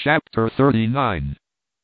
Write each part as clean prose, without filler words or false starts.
Chapter 39.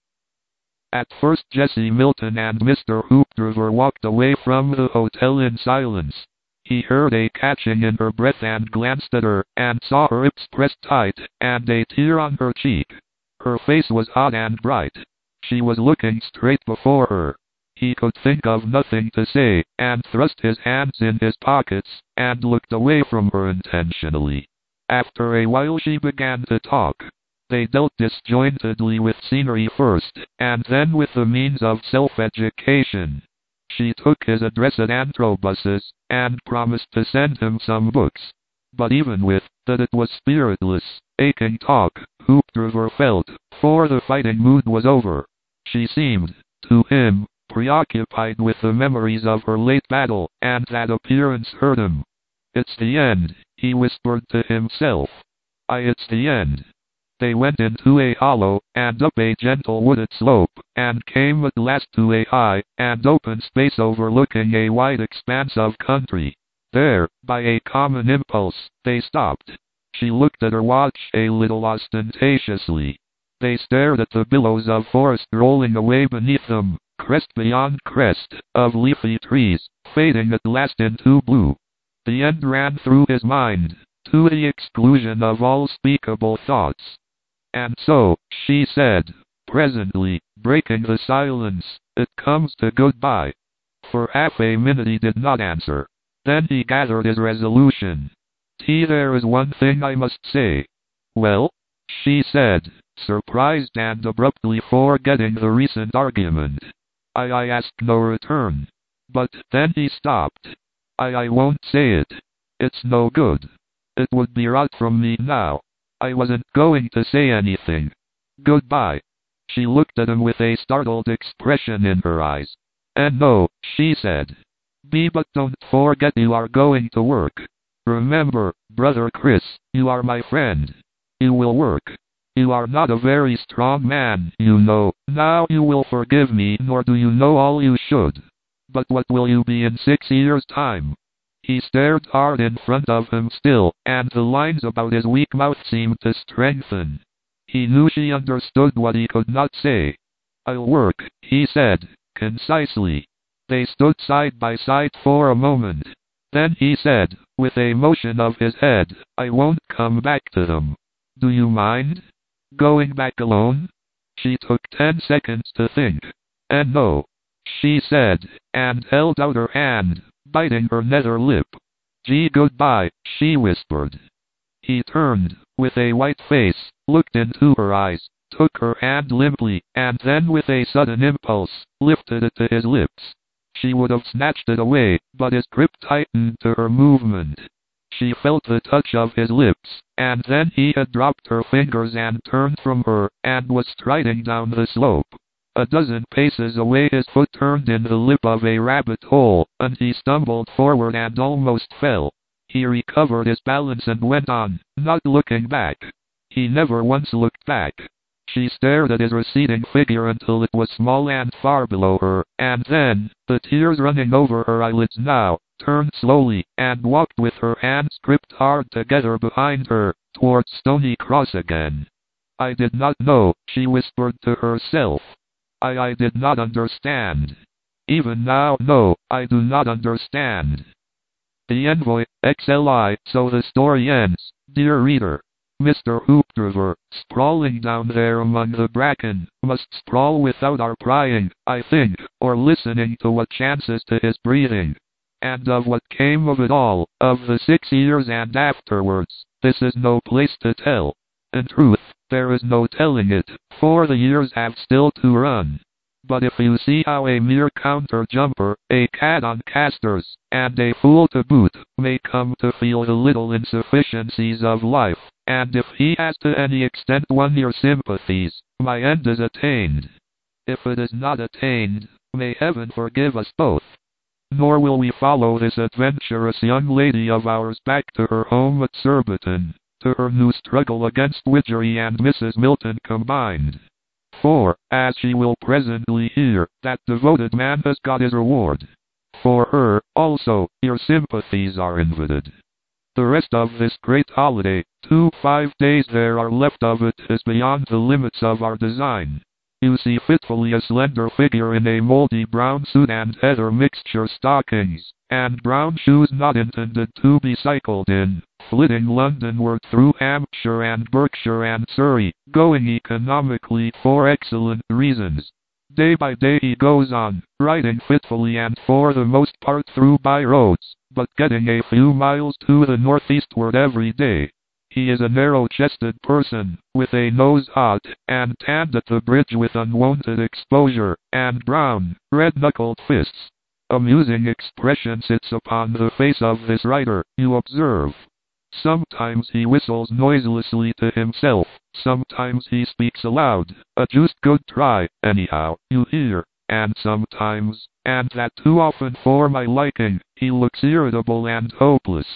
At first Jesse Milton and Mr. Hoopdriver walked away from the hotel in silence. He heard a catching in her breath and glanced at her, and saw her lips pressed tight, and a tear on her cheek. Her face was hot and bright. She was looking straight before her. He could think of nothing to say, and thrust his hands in his pockets, and looked away from her intentionally. After a while she began to talk. They dealt disjointedly with scenery first, and then with the means of self-education. She took his address at Antrobus's, and promised to send him some books. But even with that it was spiritless, aching talk, Hoopdriver felt, for the fighting mood was over. She seemed, to him, preoccupied with the memories of her late battle, and that appearance hurt him. "It's the end," he whispered to himself. It's the end." They went into a hollow, and up a gentle wooded slope, and came at last to a high and open space overlooking a wide expanse of country. There, by a common impulse, they stopped. She looked at her watch a little ostentatiously. They stared at the billows of forest rolling away beneath them, crest beyond crest, of leafy trees, fading at last into blue. The end ran through his mind, to the exclusion of all speakable thoughts. "And so," she said, presently, breaking the silence, "it comes to goodbye." For half a minute he did not answer. Then he gathered his resolution. "There is one thing I must say." "Well?" she said, surprised and abruptly forgetting the recent argument. I ask no return." But then he stopped. I won't say it. It's no good. It would be rot from me now. I wasn't going to say anything. Goodbye." She looked at him with a startled expression in her eyes. "And no," she said. But don't forget you are going to work. Remember, brother Chris, you are my friend. You will work. You are not a very strong man, you know. Now you will forgive me, nor do you know all you should. But what will you be in 6 years' time?" He stared hard in front of him still, and the lines about his weak mouth seemed to strengthen. He knew she understood what he could not say. "I'll work," he said, concisely. They stood side by side for a moment. Then he said, with a motion of his head, "I won't come back to them." "Do you mind going back alone?" She took 10 seconds to think. "And no," she said, and held out her hand, biting her nether lip. "Gee, goodbye," she whispered. He turned, with a white face, looked into her eyes, took her hand limply, and then with a sudden impulse, lifted it to his lips. She would have snatched it away, but his grip tightened to her movement. She felt the touch of his lips, and then he had dropped her fingers and turned from her, and was striding down the slope. A dozen paces away his foot turned in the lip of a rabbit hole, and he stumbled forward and almost fell. He recovered his balance and went on, not looking back. He never once looked back. She stared at his receding figure until it was small and far below her, and then, the tears running over her eyelids now, turned slowly, and walked with her hands gripped hard together behind her, towards Stony Cross again. "I did not know," she whispered to herself. I did not understand. Even now, no, I do not understand." The Envoy, XLI, so the story ends, dear reader. Mr. Hoopdriver, sprawling down there among the bracken, must sprawl without our prying, I think, or listening to what chances to his breathing. And of what came of it all, of the 6 years and afterwards, this is no place to tell. In truth, there is no telling it, for the years have still to run. But if you see how a mere counter-jumper, a cad on casters, and a fool to boot, may come to feel the little insufficiencies of life, and if he has to any extent won your sympathies, my end is attained. If it is not attained, may heaven forgive us both. Nor will we follow this adventurous young lady of ours back to her home at Surbiton, to her new struggle against Widgery and Mrs. Milton combined. For, as she will presently hear, that devoted man has got his reward. For her, also, your sympathies are invited. The rest of this great holiday, 5 days there are left of it, is beyond the limits of our design. You see fitfully a slender figure in a moldy brown suit and heather mixture stockings, and brown shoes not intended to be cycled in, flitting Londonward through Hampshire and Berkshire and Surrey, going economically for excellent reasons. Day by day he goes on, riding fitfully and for the most part through by-roads, but getting a few miles to the northeastward every day. He is a narrow-chested person, with a nose hot, and tanned at the bridge with unwonted exposure, and brown, red-knuckled fists. Amusing expression sits upon the face of this writer, you observe. Sometimes he whistles noiselessly to himself, sometimes he speaks aloud, a just good try, anyhow, you hear, and sometimes, and that too often for my liking, he looks irritable and hopeless.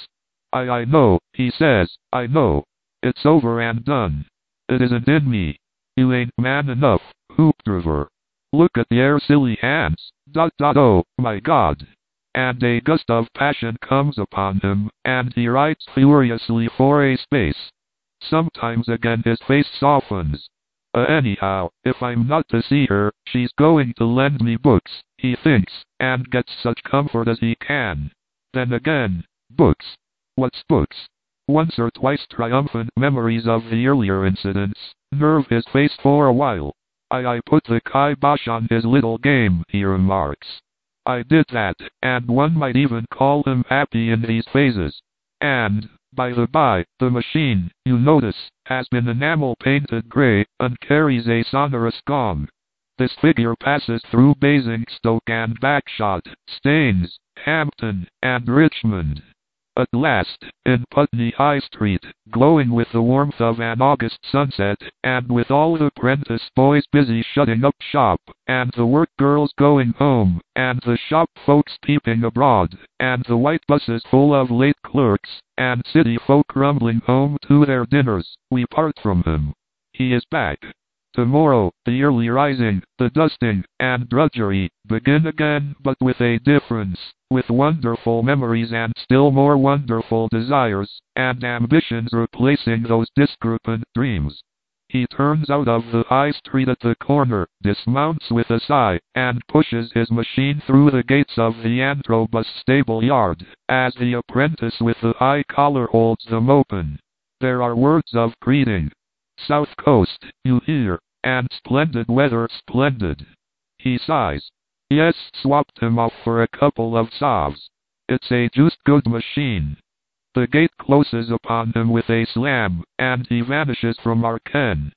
I know, he says, I know. It's over and done. It isn't in me. You ain't man enough, Hoopdriver. Look at your silly hands, oh, my God. And a gust of passion comes upon him, and he writes furiously for a space. Sometimes again his face softens. Anyhow, if I'm not to see her, she's going to lend me books, he thinks, and gets such comfort as he can. Then again, books. What's books? Once or twice triumphant memories of the earlier incidents nerve his face for a while. I put the kibosh on his little game, he remarks. I did that, and one might even call him happy in these phases. And, by the by, the machine, you notice, has been enamel-painted gray, and carries a sonorous gong. This figure passes through Basingstoke and Bagshot, Staines, Hampton, and Richmond. At last, in Putney High Street, glowing with the warmth of an August sunset, and with all the apprentice boys busy shutting up shop, and the work girls going home, and the shop folks peeping abroad, and the white buses full of late clerks, and city folk rumbling home to their dinners, we part from him. He is back. Tomorrow, the early rising, the dusting, and drudgery, begin again, but with a difference, with wonderful memories and still more wonderful desires, and ambitions replacing those discrepant dreams. He turns out of the high street at the corner, dismounts with a sigh, and pushes his machine through the gates of the Antrobus stable yard, as the apprentice with the high collar holds them open. There are words of greeting. South Coast, you hear, and splendid weather, splendid. He sighs. Yes, swapped him off for a couple of sobs. It's a just good machine. The gate closes upon him with a slam, and he vanishes from our ken.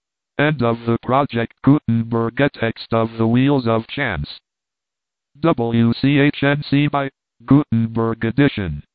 End of the Project Gutenberg text of The Wheels of Chance. WCHNC by Gutenberg Edition.